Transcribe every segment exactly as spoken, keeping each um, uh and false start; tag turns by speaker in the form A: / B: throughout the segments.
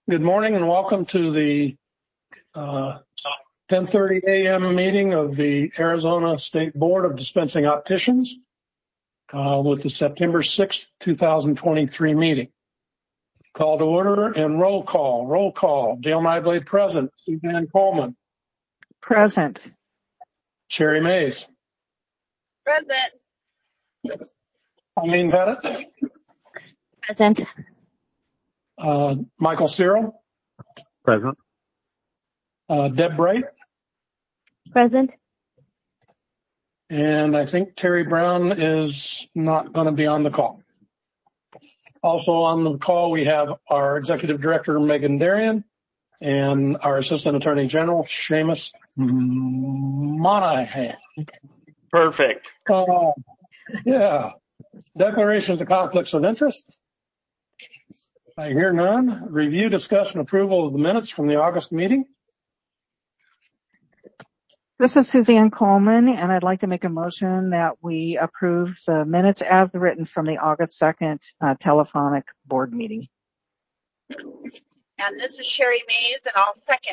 A: Good morning and welcome to the uh, ten thirty a.m. meeting of the Arizona State Board of Dispensing Opticians uh, with the September sixth, two thousand twenty-three meeting. Call to order and roll call. Roll call. Dale Nyblade present. Suzanne Coleman.
B: Present.
A: Sherry Mays.
C: Present.
A: Eileen Pettit.
C: Present.
A: Uh, Michael Cyril.
D: Present.
A: Uh, Deb Bright.
C: Present.
A: And I think Terry Brown is not going to be on the call. Also on the call, we have our Executive Director, Megan Darian, and our Assistant Attorney General, Seamus Monahan.
D: Perfect.
A: Uh, yeah. Declarations of conflicts of interest. I hear none. Review, discussion, approval of the minutes from the August meeting.
B: This is Suzanne Coleman, and I'd like to make a motion that we approve the minutes as written from the August second uh, telephonic board meeting.
C: And this is Sherry Mays, and I'll second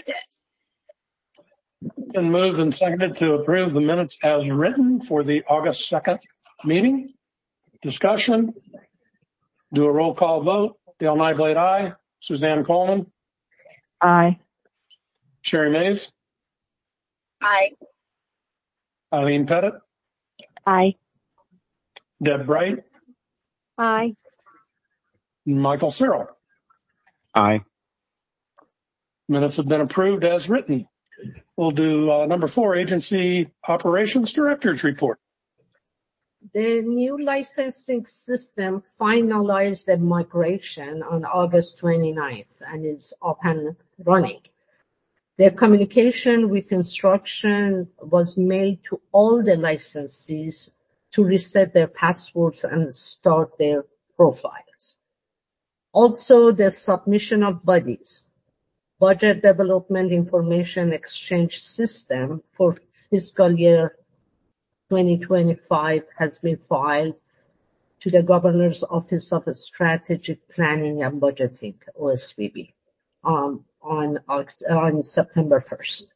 C: it.
A: Been moved and seconded to approve the minutes as written for the August second meeting. Discussion. Do a roll call vote. Dale Nyblade, aye. Suzanne Coleman.
B: Aye.
A: Sherry Mays.
C: Aye.
A: Eileen Pettit.
C: Aye.
A: Deb Bright.
C: Aye.
A: Michael Cyril.
D: Aye.
A: Minutes have been approved as written. We'll do uh, number four, Agency Operations Director's Report.
E: The new licensing system finalized the migration on August twenty-ninth and is up and running. The communication with instruction was made to all the licensees to reset their passwords and start their profiles. Also, the submission of budgets, Budget Development Information Exchange System for fiscal year twenty twenty-five has been filed to the Governor's Office of Strategic Planning and Budgeting, O S V B, um, on, on September first.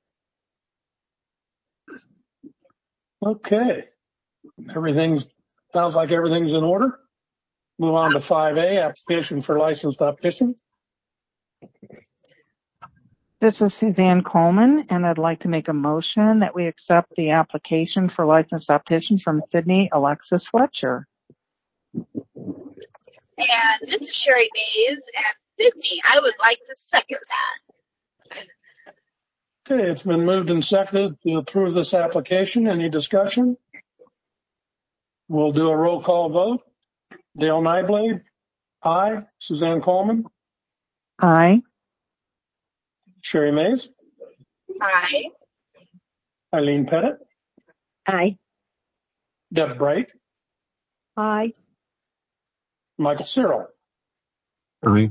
A: Okay. Everything's, sounds like everything's in order. Move on to five A, Application for Licensed Optician.
B: This is Suzanne Coleman, and I'd like to make a motion that we accept the application for licensed optician from Sydney Alexis Fletcher.
C: And this is Sherry Mays, and Sydney, I would like to second that.
A: Okay, it's been moved and seconded to approve this application. Any discussion? We'll do a roll call vote. Dale Nyblade, aye. Suzanne Coleman.
B: Aye.
A: Sherry Mays.
C: Aye.
A: Eileen Pettit.
C: Aye.
A: Deb Bright.
C: Aye.
A: Michael Cyril.
D: Aye.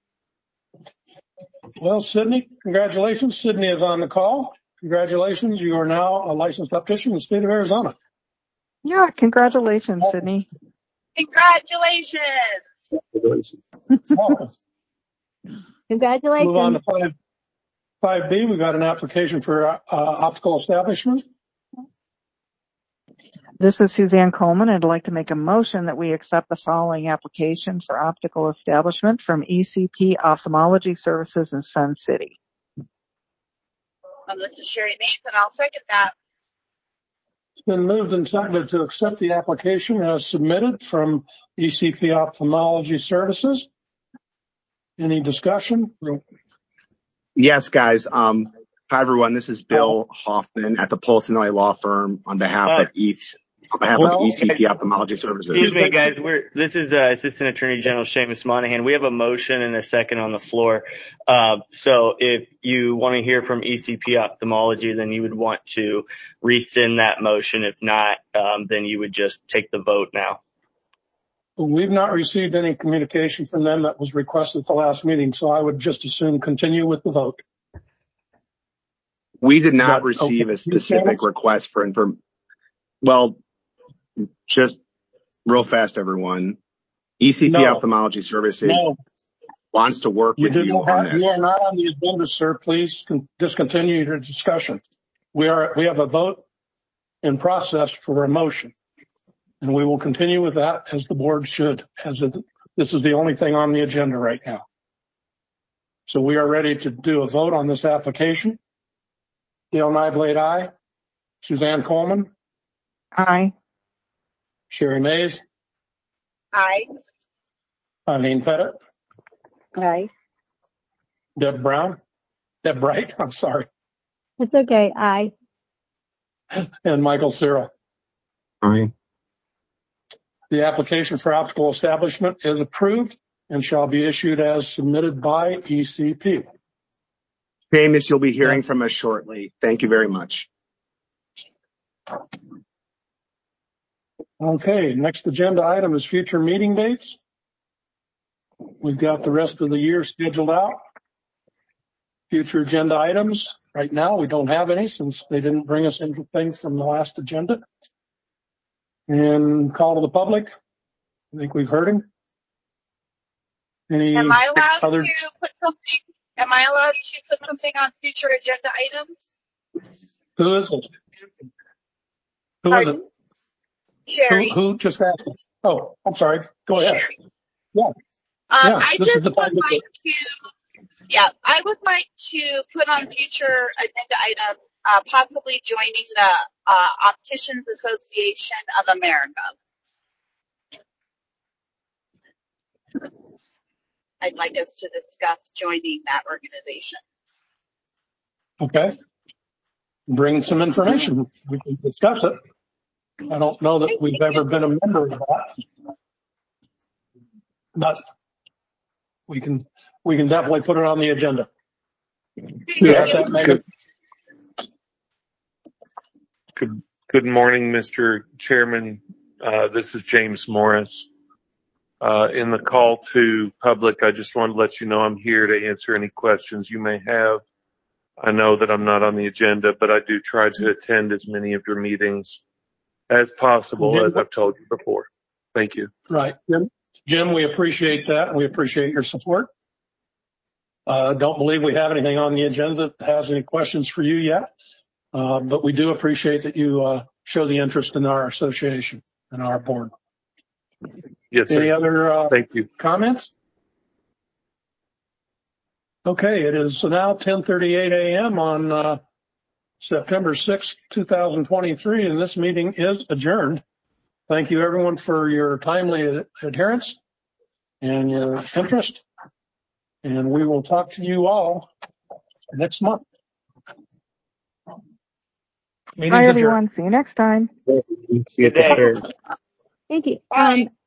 A: Well, Sydney, congratulations. Sydney is on the call. Congratulations. You are now a licensed optician in the state of Arizona.
B: Yeah, congratulations, Sydney.
C: Congratulations.
D: Congratulations.
A: Welcome.
C: Congratulations.
A: Move on to five, five B. We've got an application for uh, optical establishment.
B: This is Suzanne Coleman. I'd like to make a motion that we accept the following application for optical establishment from E C P Ophthalmology Services in Sun City.
C: Um, this is Sherry Mays, and I'll second that.
A: It's been moved and seconded to accept the application as submitted from E C P Ophthalmology Services. Any discussion?
D: Yes, guys. Um, hi, everyone. This is Bill Hoffman at the Polson Law Firm on behalf
F: Uh,
D: of East. On behalf
F: well,
D: of E C P Ophthalmology Services.
F: Excuse me, guys. We're this is uh, Assistant Attorney General Seamus Monahan. We have a motion and a second on the floor. Uh, so if you want to hear from E C P Ophthalmology, then you would want to rescind that motion. If not, um, then you would just take the vote now.
A: We've not received any communication from them that was requested at the last meeting, so I would just as soon continue with the vote.
D: We did not
A: But,
D: receive
A: okay.
D: a specific request for inform. Well, just real fast, everyone. E C P
A: No.
D: Ophthalmology Services.
A: No.
D: wants to work
A: You
D: with
A: do
D: you
A: not
D: on
A: have, you are
D: this.
A: not on the agenda, sir. Please con- discontinue your discussion. We are, we have a vote in process for a motion, and we will continue with that as the board should, as it, this is the only thing on the agenda right now. So we are ready to do a vote on this application. Dale Nyblade, aye. Suzanne Coleman,
B: Aye.
A: Sherry Mays,
C: Aye.
A: Eileen Pettit,
G: Aye.
A: Deb Brown, Deb Bright, I'm sorry,
G: It's okay. Aye.
A: and Michael Cyril.
D: Aye.
A: The application for optical establishment is approved and shall be issued as submitted by E C P.
D: Seamus, you'll be hearing from us shortly. Thank you very much.
A: Okay, next agenda item is future meeting dates. We've got the rest of the year scheduled out. Future agenda items, right now we don't have any since they didn't bring us anything from the last agenda. And call to the public. I think we've heard him. Any
C: Am I allowed
A: other?
C: to put something? Am I allowed to put something on future agenda items?
A: Who is it? Who is
C: Pardon?
A: it?
C: Sherry.
A: Who, who just asked? Oh, I'm sorry. Go ahead.
C: Sherry.
A: Yeah.
C: Um,
A: Yeah,
C: I
A: this is
C: just
A: the
C: would
A: time to-
C: like to, yeah, I would like to put on future agenda item, uh, possibly joining the uh, Opticians Association of America. I'd like us to discuss joining that organization.
A: Okay. Bring some information. We can discuss it. I don't know that we've ever been a member of that. But we can, we can definitely put it on the agenda.
H: Yes.
A: Got that, Megan?
H: Good, good morning, Mister Chairman. Uh, this is James Morris. Uh, in the call to public, I just wanted to let you know I'm here to answer any questions you may have. I know that I'm not on the agenda, but I do try to attend as many of your meetings as possible,
A: Jim,
H: as I've told you before. Thank you.
A: Right. Jim, Jim, we appreciate that, and we appreciate your support. Uh, don't believe we have anything on the agenda that has any questions for you yet, uh, but we do appreciate that you uh, show the interest in our association and our board.
H: Yes,
A: Any
H: sir.
A: other uh,
H: Thank you.
A: comments? Okay, it is now ten thirty-eight a.m. on uh, September sixth, two thousand twenty-three, and this meeting is adjourned. Thank you, everyone, for your timely adherence and your interest, and we will talk to you all next month. Meeting's
B: Bye,
A: adjourned.
B: everyone. See you next time.
H: See you.
G: Thank you.
C: Bye.
G: Um,